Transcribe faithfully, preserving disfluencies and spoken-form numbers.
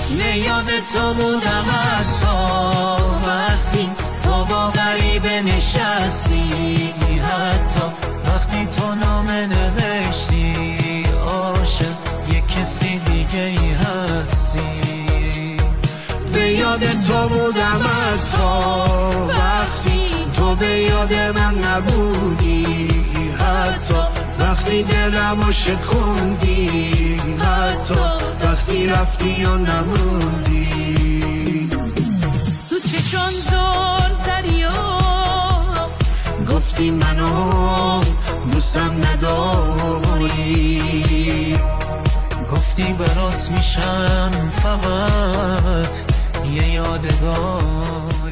نه یاد تو بودم حتی وقتی تو با غریبه نشستی، حتی وقتی تو نامه نوشتی عاشق یک کسی دیگه ای هستی. به یاد تو بودم حتی وقتی تو به یاد من نبودی، حتی وقتی دلمو شکوندی، حتی وقتی رفتی و نموندی. تو چشان زار زدی و گفتی منو دوستم نداری، گفتی برات میشم فقط یه یادگار.